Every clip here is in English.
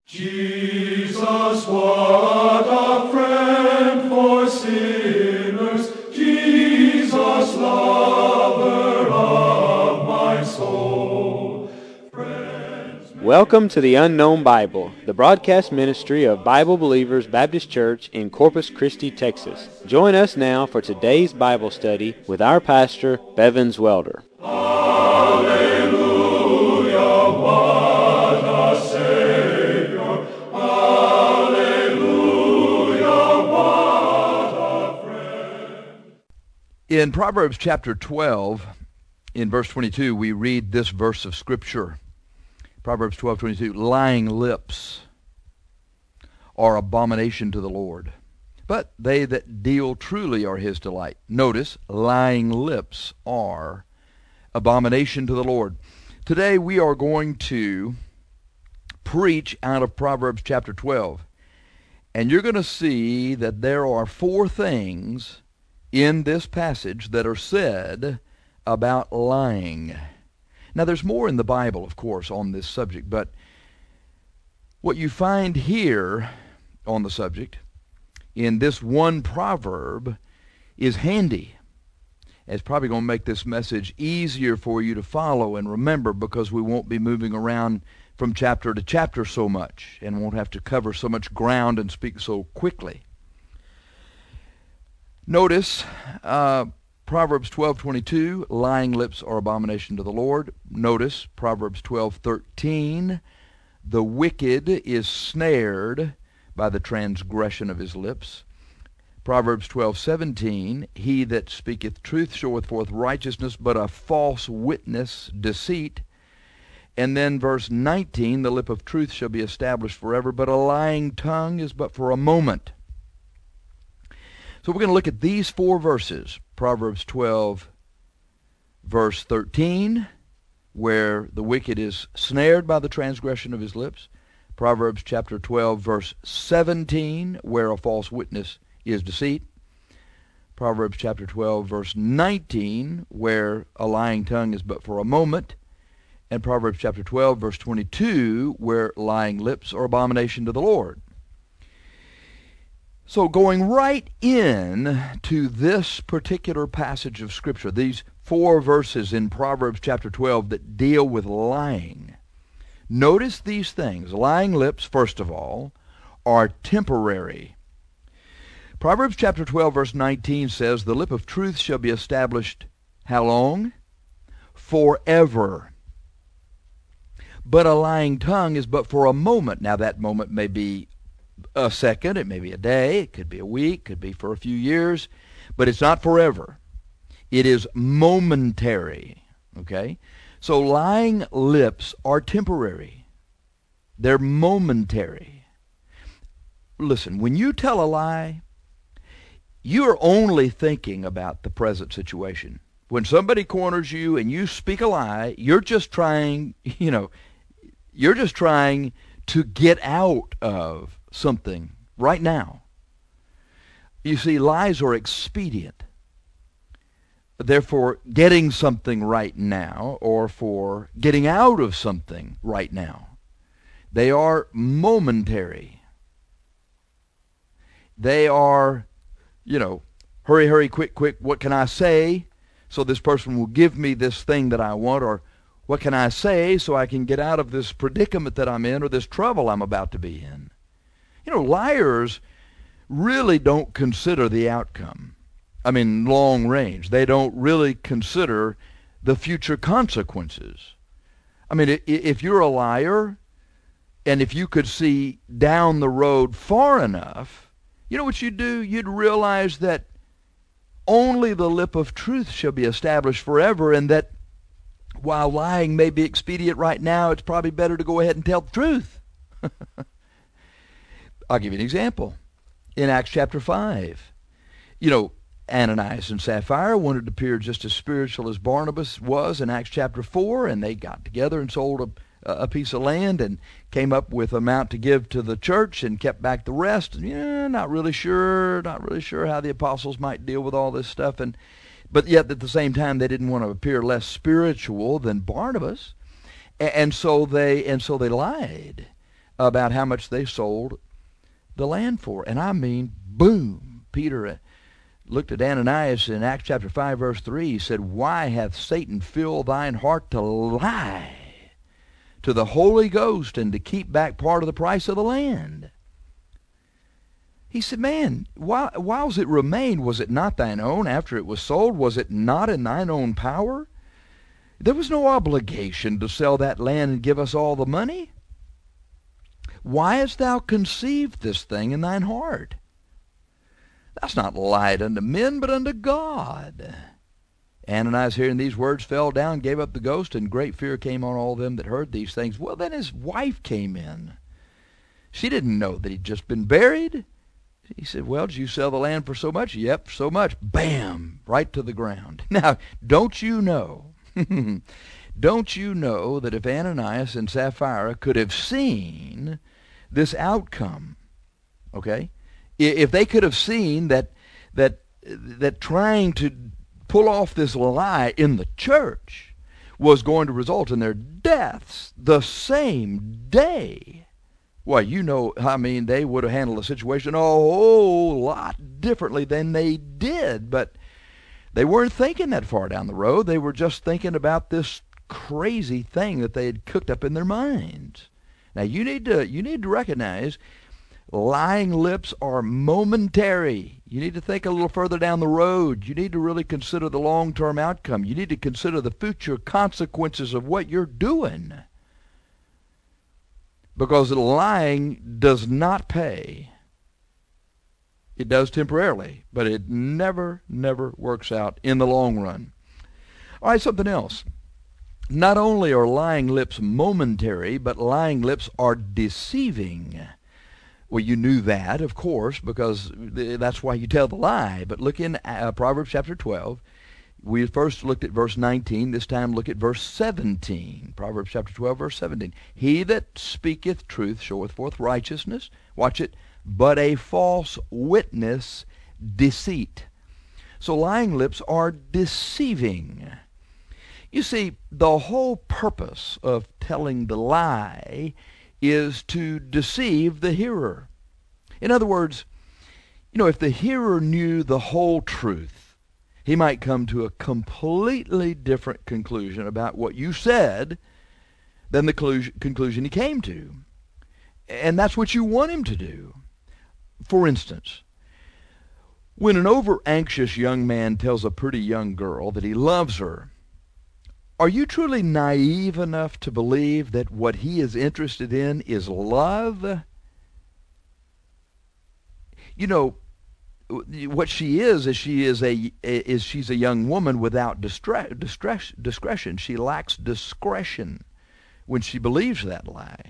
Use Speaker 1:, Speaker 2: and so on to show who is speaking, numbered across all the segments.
Speaker 1: Jesus, what a friend for sinners, Jesus, lover of my soul.
Speaker 2: Welcome to the Unknown Bible, the broadcast ministry of Bible Believers Baptist Church in Corpus Christi, Texas. Join us now for today's Bible study with our pastor, Bevins Welder.
Speaker 1: Hallelujah, what a Savior. Hallelujah, what a friend.
Speaker 3: In Proverbs chapter 12, in verse 22, we read this verse of Scripture. Proverbs 12:22, lying lips are abomination to the Lord, but they that deal truly are his delight. Notice, lying lips are abomination to the Lord. Today we are going to preach out of Proverbs chapter 12, and you're going to see that there are four things in this passage that are said about lying. Now, there's more in the Bible, of course, on this subject, but what you find here on the subject, in this one proverb, is handy. It's probably going to make this message easier for you to follow and remember, because we won't be moving around from chapter to chapter so much and won't have to cover so much ground and speak so quickly. Notice Proverbs 12:22, lying lips are abomination to the Lord. Notice Proverbs 12:13, the wicked is snared by the transgression of his lips. Proverbs 12:17, he that speaketh truth showeth forth righteousness, but a false witness deceit. And then verse 19, the lip of truth shall be established forever, but a lying tongue is but for a moment. So we're going to look at these four verses. Proverbs 12, verse 13, where the wicked is snared by the transgression of his lips. Proverbs chapter 12, verse 17, where a false witness is deceit. Proverbs chapter 12, verse 19, where a lying tongue is but for a moment. And Proverbs chapter 12, verse 22, where lying lips are abomination to the Lord. So going right in to this particular passage of Scripture, these four verses in Proverbs chapter 12 that deal with lying, notice these things. Lying lips, first of all, are temporary. Proverbs chapter 12 verse 19 says, the lip of truth shall be established how long? Forever. But a lying tongue is but for a moment. Now that moment may be a second, it may be a day, it could be a week, could be for a few years, but it's not forever. It is momentary, okay? So lying lips are temporary. They're momentary. Listen, when you tell a lie, you're only thinking about the present situation. When somebody corners you and you speak a lie, you're just trying, you're just trying to get out of something right now. You see, lies are expedient. Therefore, getting something right now, or for getting out of something right now. They are momentary. They are, hurry, hurry, quick, quick, what can I say so this person will give me this thing that I want, or what can I say so I can get out of this predicament that I'm in, or this trouble I'm about to be in? Liars really don't consider the outcome. Long range. They don't really consider the future consequences. If you're a liar, and if you could see down the road far enough, you know what you'd do? You'd realize that only the lip of truth shall be established forever, and that while lying may be expedient right now, it's probably better to go ahead and tell the truth. I'll give you an example. In Acts chapter 5, Ananias and Sapphira wanted to appear just as spiritual as Barnabas was in Acts chapter 4, and they got together and sold a piece of land and came up with an amount to give to the church and kept back the rest. Not really sure how the apostles might deal with all this stuff, but yet at the same time they didn't want to appear less spiritual than Barnabas, and so they lied. about how much they sold the land for. And I mean, boom, Peter looked at Ananias in Acts chapter 5, verse 3. He said, "Why hath Satan filled thine heart to lie to the Holy Ghost and to keep back part of the price of the land?" He said, "Man, whiles it remained, was it not thine own? After it was sold, was it not in thine own power? There was no obligation to sell that land and give us all the money. Why hast thou conceived this thing in thine heart? Thou'st not lied unto men, but unto God." Ananias, hearing these words, fell down, gave up the ghost, and great fear came on all them that heard these things. Well, then his wife came in. She didn't know that he'd just been buried. He said, "Well, did you sell the land for so much?" "Yep, so much." Bam! Right to the ground. Now, don't you know, don't you know that if Ananias and Sapphira could have seen this outcome, okay, if they could have seen that trying to pull off this lie in the church was going to result in their deaths the same day, well, you know, I mean, they would have handled the situation a whole lot differently than they did. But they weren't thinking that far down the road. They were just thinking about this crazy thing that they had cooked up in their minds. Now, you need to recognize lying lips are momentary. You need to think a little further down the road. You need to really consider the long-term outcome. You need to consider the future consequences of what you're doing. Because lying does not pay. It does temporarily, but it never works out in the long run. All right, something else. Not only are lying lips momentary, but lying lips are deceiving. Well, you knew that, of course, because that's why you tell the lie. But look in Proverbs chapter 12. We first looked at verse 19. This time look at verse 17. Proverbs chapter 12, verse 17. "He that speaketh truth showeth forth righteousness." Watch it. "But a false witness deceit." So lying lips are deceiving. You see, the whole purpose of telling the lie is to deceive the hearer. In other words, you know, if the hearer knew the whole truth, he might come to a completely different conclusion about what you said than the conclusion he came to. And that's what you want him to do. For instance, when an over-anxious young man tells a pretty young girl that he loves her, are you truly naive enough to believe that what he is interested in is love? You know, what she is she's a young woman without discretion. She lacks discretion when she believes that lie.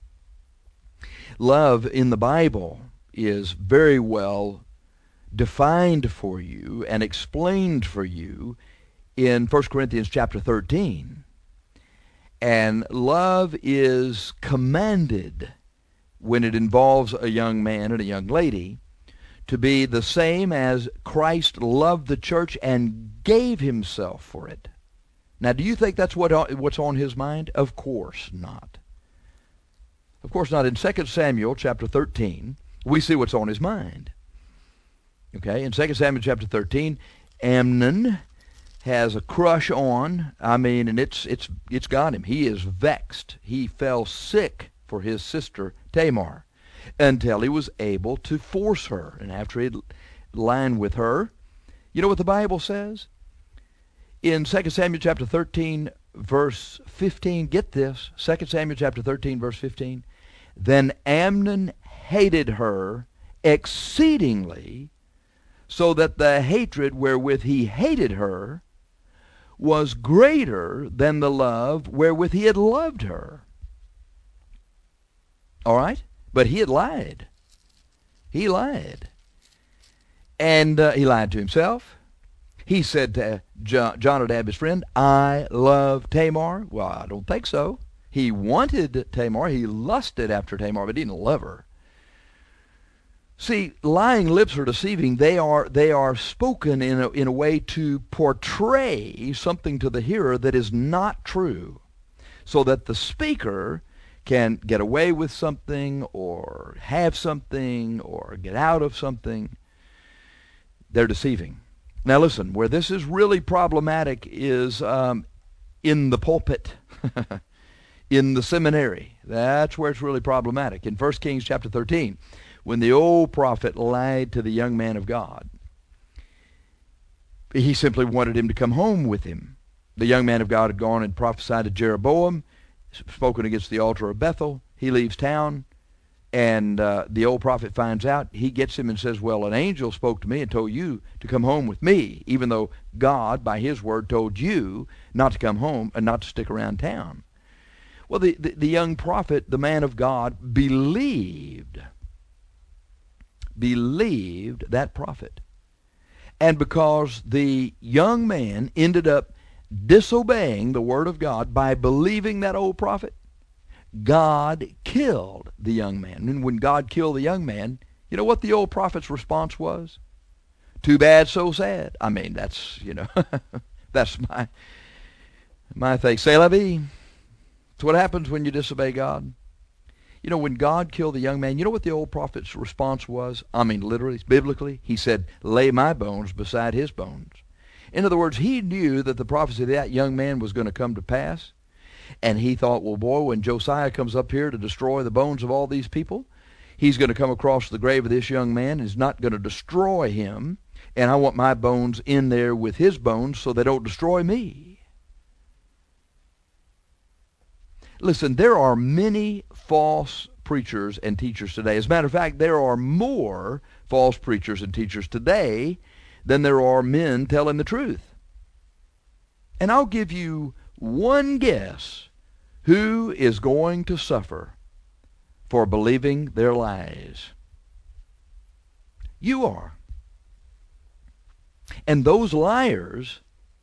Speaker 3: Love in the Bible is very well defined for you and explained for you in 1 Corinthians chapter 13. And love is commanded when it involves a young man and a young lady to be the same as Christ loved the church and gave himself for it. Now, do you think that's what's on his mind? Of course not. Of course not. In 2 Samuel chapter 13, we see what's on his mind. Okay, in 2 Samuel chapter 13, Amnon has a crush on, and it's got him. He is vexed. He fell sick for his sister Tamar until he was able to force her. And after he'd lined with her, you know what the Bible says? In 2 Samuel chapter 13, verse 15, get this, 2 Samuel chapter 13, verse 15, "Then Amnon hated her exceedingly, so that the hatred wherewith he hated her was greater than the love wherewith he had loved her." All right? But he had lied. He lied. And he lied to himself. He said to Jonadab, his friend, "I love Tamar." Well, I don't think so. He wanted Tamar. He lusted after Tamar, but he didn't love her. See, lying lips are deceiving. They are spoken in a way to portray something to the hearer that is not true, so that the speaker can get away with something or have something or get out of something. They're deceiving. Now listen, where this is really problematic is in the pulpit, in the seminary. That's where it's really problematic. In 1 Kings chapter 13, when the old prophet lied to the young man of God, he simply wanted him to come home with him. The young man of God had gone and prophesied to Jeroboam, spoken against the altar of Bethel. He leaves town, and the old prophet finds out. He gets him and says, well, an angel spoke to me and told you to come home with me, even though God, by his word, told you not to come home and not to stick around town. Well, the young prophet, the man of God, believed that prophet. And because the young man ended up disobeying the word of God by believing that old prophet, God killed the young man. And when God killed the young man, you know what the old prophet's response was? Too bad, so sad. I mean, that's, that's my thing. C'est la vie. It's what happens when you disobey God. When God killed the young man, you know what the old prophet's response was? I mean, literally, biblically, he said, lay my bones beside his bones. In other words, he knew that the prophecy of that young man was going to come to pass. And he thought, well, boy, when Josiah comes up here to destroy the bones of all these people, he's going to come across the grave of this young man and is not going to destroy him. And I want my bones in there with his bones so they don't destroy me. Listen, there are many false preachers and teachers today. As a matter of fact, there are more false preachers and teachers today than there are men telling the truth. And I'll give you one guess who is going to suffer for believing their lies. You are. And those liars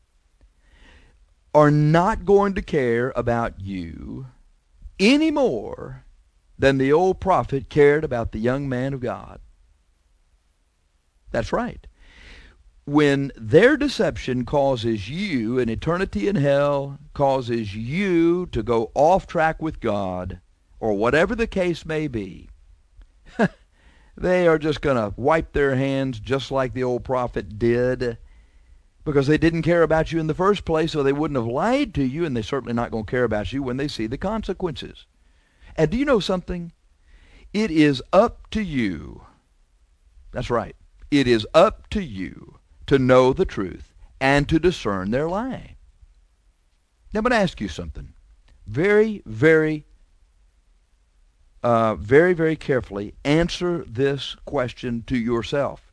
Speaker 3: are not going to care about you any more than the old prophet cared about the young man of God. That's right. When their deception causes you an eternity in hell, causes you to go off track with God, or whatever the case may be, they are just going to wipe their hands just like the old prophet did, because they didn't care about you in the first place, so they wouldn't have lied to you, and they're certainly not going to care about you when they see the consequences. And do you know something? It is up to you. That's right. It is up to you to know the truth and to discern their lie. Now, I'm going to ask you something. Very, very carefully answer this question to yourself.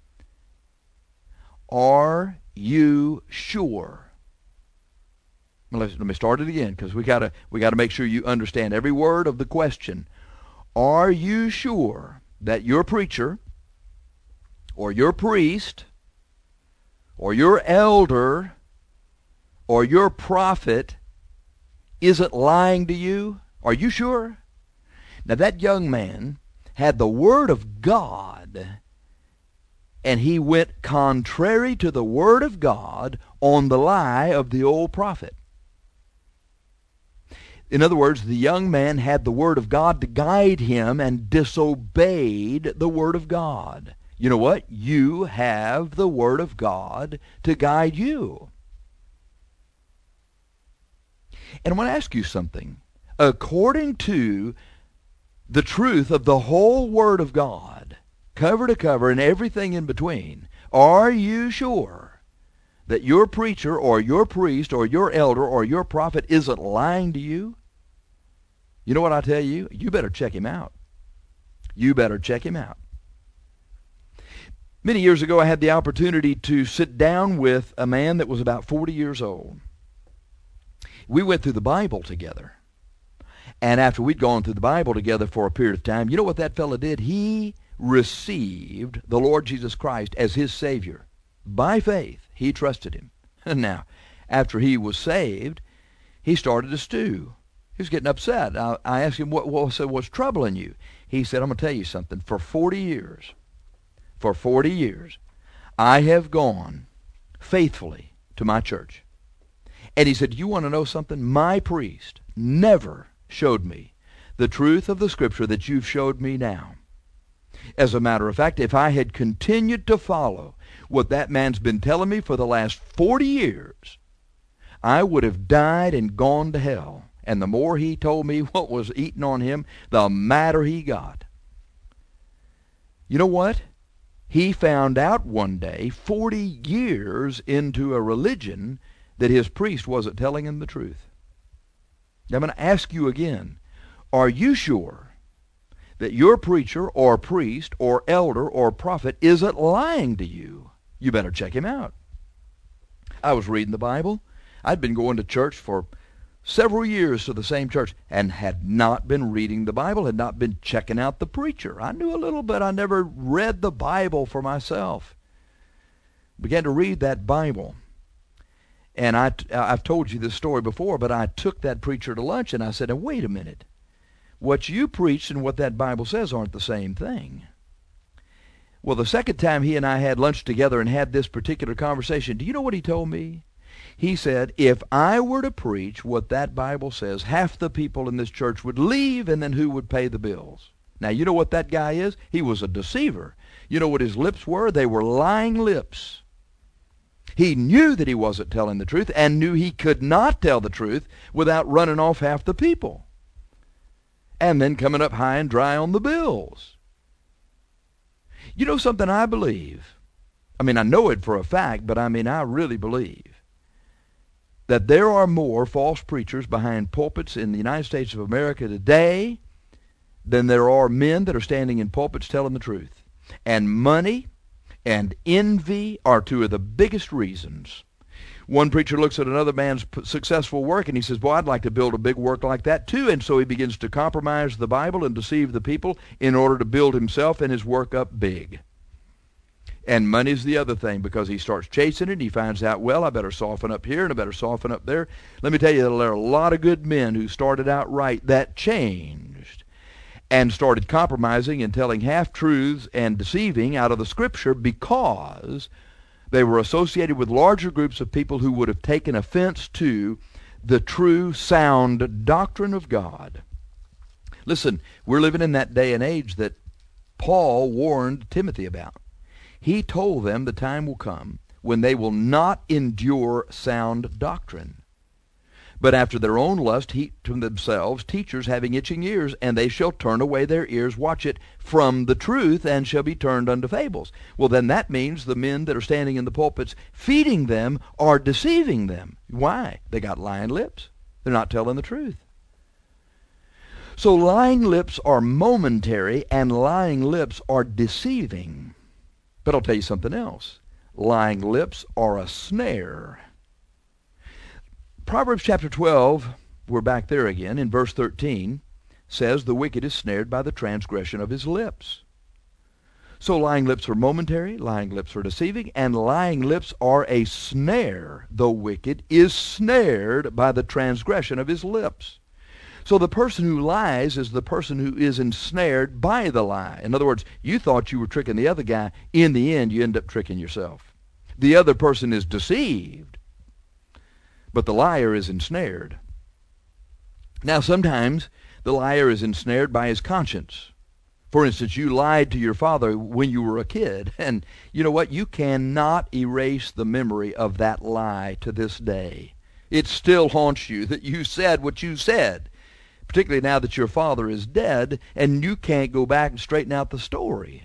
Speaker 3: Are you sure? Well, let me start it again, because we got to make sure you understand every word of the question. Are you sure that your preacher or your priest or your elder or your prophet isn't lying to you? Are you sure? Now, that young man had the Word of God, and he went contrary to the Word of God on the lie of the old prophet. In other words, the young man had the Word of God to guide him and disobeyed the Word of God. You know what? You have the Word of God to guide you. And I want to ask you something. According to the truth of the whole Word of God, cover to cover and everything in between, are you sure that your preacher or your priest or your elder or your prophet isn't lying to you? You know what I tell you? You better check him out. You better check him out. Many years ago, I had the opportunity to sit down with a man that was about 40 years old. We went through the Bible together. And after we'd gone through the Bible together for a period of time, you know what that fellow did? He received the Lord Jesus Christ as his Savior. By faith, he trusted him. Now, after he was saved, he started to stew. He was getting upset. I asked him, what's troubling you? He said, I'm going to tell you something. For 40 years, I have gone faithfully to my church. And he said, you want to know something? My priest never showed me the truth of the Scripture that you've showed me now. As a matter of fact, if I had continued to follow what that man's been telling me for the last 40 years, I would have died and gone to hell. And the more he told me what was eating on him, the madder he got. You know what? He found out one day, 40 years into a religion, that his priest wasn't telling him the truth. I'm going to ask you again, are you sure that your preacher or priest or elder or prophet isn't lying to you? You better check him out. I was reading the Bible. I'd been going to church for several years to the same church and had not been reading the Bible, had not been checking out the preacher. I knew a little bit. I never read the Bible for myself. Began to read that Bible. And I've told you this story before, but I took that preacher to lunch and I said, now, wait a minute. What you preached and what that Bible says aren't the same thing. Well, the second time he and I had lunch together and had this particular conversation, do you know what he told me? He said, if I were to preach what that Bible says, half the people in this church would leave, and then who would pay the bills? Now, you know what that guy is? He was a deceiver. You know what his lips were? They were lying lips. He knew that he wasn't telling the truth and knew he could not tell the truth without running off half the people and then coming up high and dry on the bills. You know something I believe? I mean, I know it for a fact, but I really believe that there are more false preachers behind pulpits in the United States of America today than there are men that are standing in pulpits telling the truth. And money and envy are two of the biggest reasons. One preacher looks at another man's successful work and he says, boy, I'd like to build a big work like that too. And so he begins to compromise the Bible and deceive the people in order to build himself and his work up big. And money's the other thing, because he starts chasing it and he finds out, well, I better soften up here and I better soften up there. Let me tell you, there are a lot of good men who started out right that changed and started compromising and telling half-truths and deceiving out of the Scripture because they were associated with larger groups of people who would have taken offense to the true, sound doctrine of God. Listen, we're living in that day and age that Paul warned Timothy about. He told them the time will come when they will not endure sound doctrine, but after their own lust heap to themselves teachers having itching ears, and they shall turn away their ears, watch it, from the truth, and shall be turned unto fables. Well, then that means the men that are standing in the pulpits feeding them are deceiving them. Why? They got lying lips. They're not telling the truth. So lying lips are momentary, and lying lips are deceiving. But I'll tell you something else. Lying lips are a snare. Proverbs chapter 12, we're back there again, in verse 13, says, the wicked is snared by the transgression of his lips. So lying lips are momentary, lying lips are deceiving, and lying lips are a snare. The wicked is snared by the transgression of his lips. So the person who lies is the person who is ensnared by the lie. In other words, you thought you were tricking the other guy. In the end, you end up tricking yourself. The other person is deceived, but the liar is ensnared. Now, sometimes the liar is ensnared by his conscience. For instance, you lied to your father when you were a kid, and you know what? You cannot erase the memory of that lie to this day. It still haunts you that you said what you said, particularly now that your father is dead, and you can't go back and straighten out the story.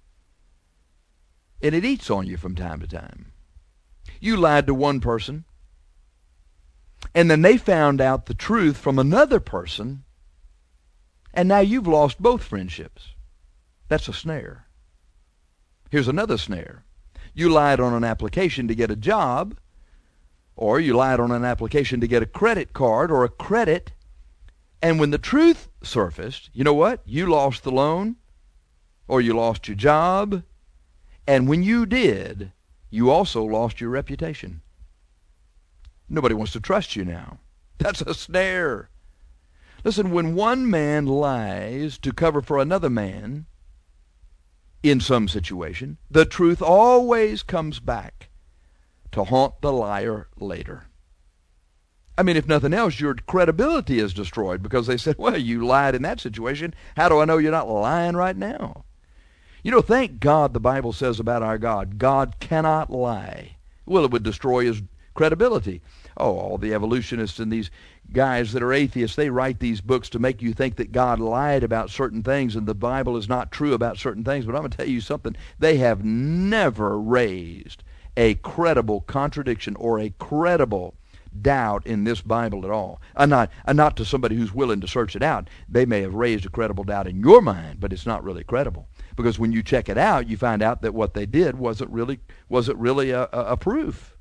Speaker 3: And it eats on you from time to time. You lied to one person, and then they found out the truth from another person, and now you've lost both friendships. That's a snare. Here's another snare. You lied on an application to get a job, or you lied on an application to get a credit card or a credit, and when the truth surfaced, you know what? You lost the loan, or you lost your job, and when you did, you also lost your reputation. Nobody wants to trust you now. That's a snare. Listen, when one man lies to cover for another man in some situation, the truth always comes back to haunt the liar later. I mean, if nothing else, your credibility is destroyed because they said, well, you lied in that situation. How do I know you're not lying right now? You know, thank God the Bible says about our God, God cannot lie. Well, it would destroy his credibility. Oh, all the evolutionists and these guys that are atheists, they write these books to make you think that God lied about certain things and the Bible is not true about certain things. But I'm going to tell you something. They have never raised a credible contradiction or a credible doubt in this Bible at all. Not to somebody who's willing to search it out. They may have raised a credible doubt in your mind, but it's not really credible. Because when you check it out, you find out that what they did wasn't really a proof.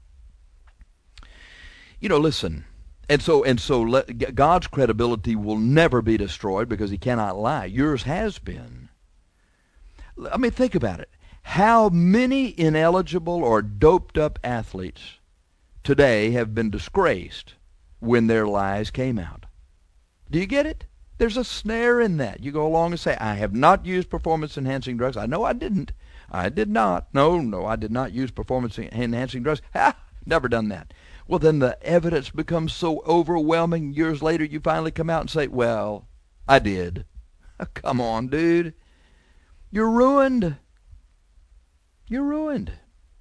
Speaker 3: You know, listen. And so God's credibility will never be destroyed because he cannot lie. Yours has been. I mean, think about it. How many ineligible or doped up athletes today have been disgraced when their lies came out? Do you get it? There's a snare in that. You go along and say, I have not used performance-enhancing drugs. I know I didn't. I did not. No, I did not use performance-enhancing drugs. Ha! Never done that. Well, then the evidence becomes so overwhelming. Years later, you finally come out and say, well, I did. Come on, dude. You're ruined. You're ruined.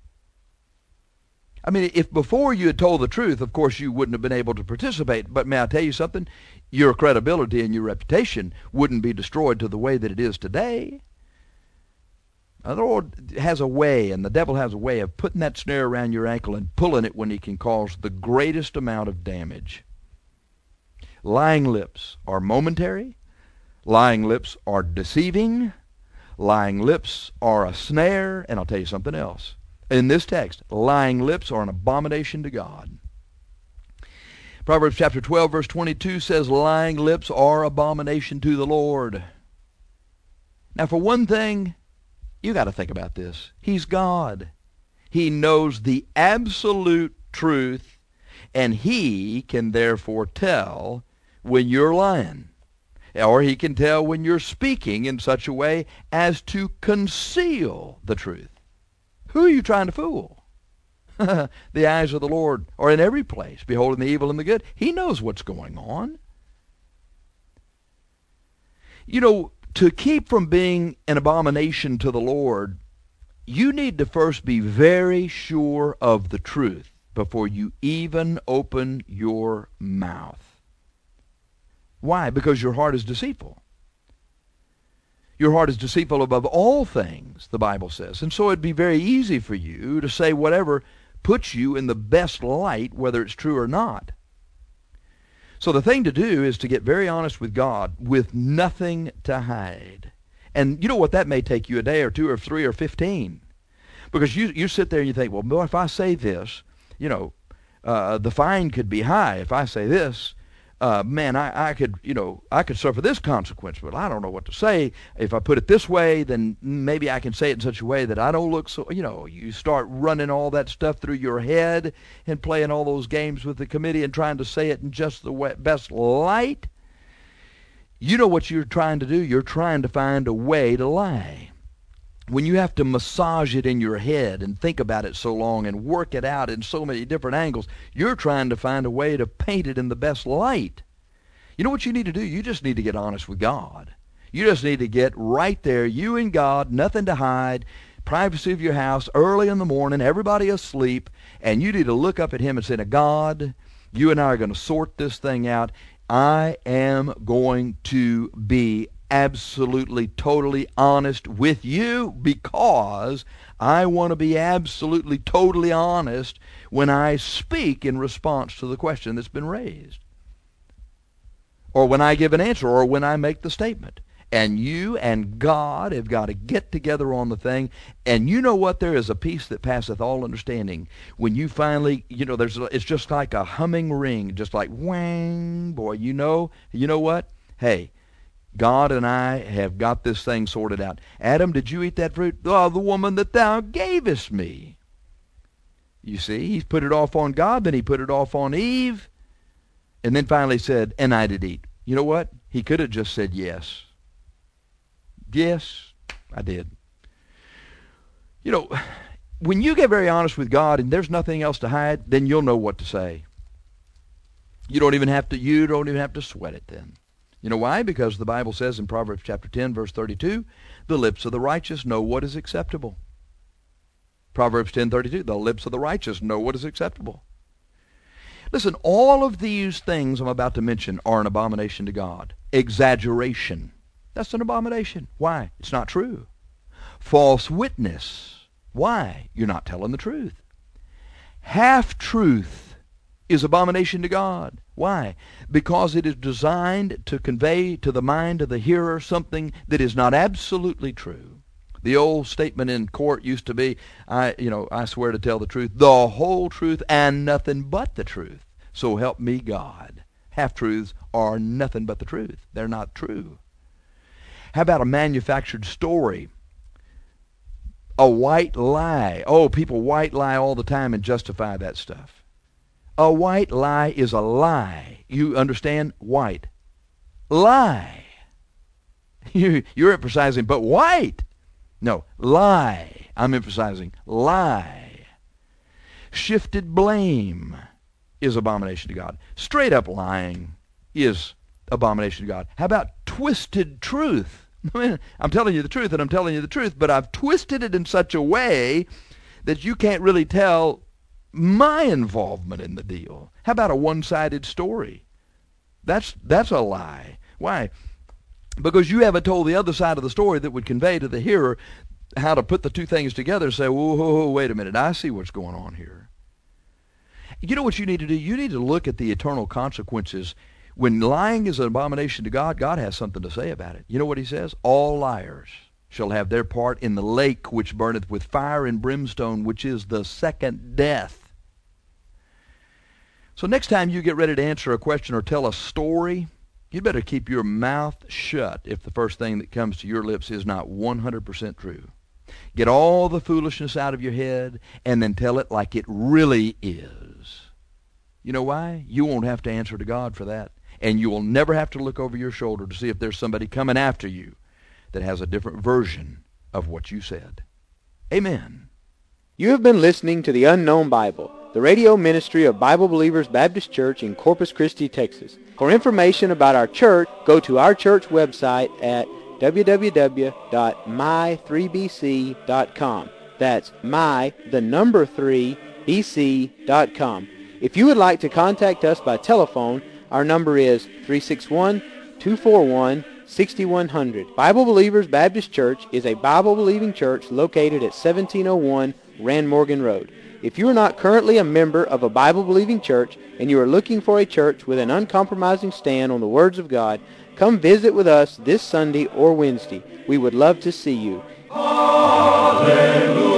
Speaker 3: I mean, if before you had told the truth, of course, you wouldn't have been able to participate. But may I tell you something? Your credibility and your reputation wouldn't be destroyed to the way that it is today. Now, the Lord has a way, and the devil has a way of putting that snare around your ankle and pulling it when he can cause the greatest amount of damage. Lying lips are momentary. Lying lips are deceiving. Lying lips are a snare. And I'll tell you something else. In this text, lying lips are an abomination to God. Proverbs chapter 12, verse 22 says, lying lips are abomination to the Lord. Now, for one thing, you got to think about this. He's God. He knows the absolute truth, and he can therefore tell when you're lying. Or he can tell when you're speaking in such a way as to conceal the truth. Who are you trying to fool? The eyes of the Lord are in every place, beholding the evil and the good. He knows what's going on. You know, to keep from being an abomination to the Lord, you need to first be very sure of the truth before you even open your mouth. Why? Because your heart is deceitful. Your heart is deceitful above all things, the Bible says. And so it'd be very easy for you to say whatever puts you in the best light, whether it's true or not. So the thing to do is to get very honest with God with nothing to hide. And you know what? That may take you a day or two or 3 or 15. Because you sit there and you think, well, boy, if I say this, you know, the fine could be high. If I say this, man, I could suffer this consequence, but I don't know what to say. If I put it this way, then maybe I can say it in such a way that I don't look so, you start running all that stuff through your head and playing all those games with the committee and trying to say it in just the best light. You know what you're trying to do? You're trying to find a way to lie. When you have to massage it in your head and think about it so long and work it out in so many different angles, you're trying to find a way to paint it in the best light. You know what you need to do? You just need to get honest with God. You just need to get right there, you and God, nothing to hide, privacy of your house, early in the morning, everybody asleep, and you need to look up at him and say, now, God, you and I are going to sort this thing out. I am going to be absolutely, totally honest with you because I want to be absolutely, totally honest when I speak in response to the question that's been raised. Or when I give an answer, or when I make the statement. And you and God have got to get together on the thing. And you know what? There is a peace that passeth all understanding. When you finally, it's just like a humming ring, just like whang, boy, you know what? Hey, God and I have got this thing sorted out. Adam, did you eat that fruit? Oh, the woman that thou gavest me. You see, he's put it off on God, then he put it off on Eve, and then finally said, and I did eat. You know what? He could have just said yes. Yes, I did. You know, when you get very honest with God and there's nothing else to hide, then you'll know what to say. You don't even have to sweat it then. You know why? Because the Bible says in Proverbs chapter 10, verse 32, the lips of the righteous know what is acceptable. Proverbs 10:32, the lips of the righteous know what is acceptable. Listen, all of these things I'm about to mention are an abomination to God. Exaggeration, that's an abomination. Why? It's not true. False witness, why? You're not telling the truth. Half-truth is abomination to God. Why? Because it is designed to convey to the mind of the hearer something that is not absolutely true. The old statement in court used to be, I swear to tell the truth, the whole truth, and nothing but the truth. So help me God. Half-truths are nothing but the truth. They're not true. How about a manufactured story? A white lie. Oh, people white lie all the time and justify that stuff. A white lie is a lie. You understand? White. Lie. You're emphasizing, but white. No, lie. I'm emphasizing lie. Shifted blame is abomination to God. Straight up lying is abomination to God. How about twisted truth? I mean, I'm telling you the truth, and I'm telling you the truth, but I've twisted it in such a way that you can't really tell my involvement in the deal. How about a one-sided story? That's a lie. Why? Because you haven't told the other side of the story that would convey to the hearer how to put the two things together and say, whoa, wait a minute, I see what's going on here. You know what you need to do? You need to look at the eternal consequences. When lying is an abomination to God, God has something to say about it. You know what he says? All liars shall have their part in the lake which burneth with fire and brimstone, which is the second death. So next time you get ready to answer a question or tell a story, you'd better keep your mouth shut if the first thing that comes to your lips is not 100% true. Get all the foolishness out of your head and then tell it like it really is. You know why? You won't have to answer to God for that. And you will never have to look over your shoulder to see if there's somebody coming after you that has a different version of what you said. Amen.
Speaker 2: You have been listening to The Unknown Bible, the radio ministry of Bible Believers Baptist Church in Corpus Christi, Texas. For information about our church, go to our church website at www.my3bc.com. That's my3bc.com. If you would like to contact us by telephone, our number is 361-241-6100. Bible Believers Baptist Church is a Bible-believing church located at 1701 Rand Morgan Road. If you are not currently a member of a Bible-believing church and you are looking for a church with an uncompromising stand on the words of God, come visit with us this Sunday or Wednesday. We would love to see you.
Speaker 1: Hallelujah.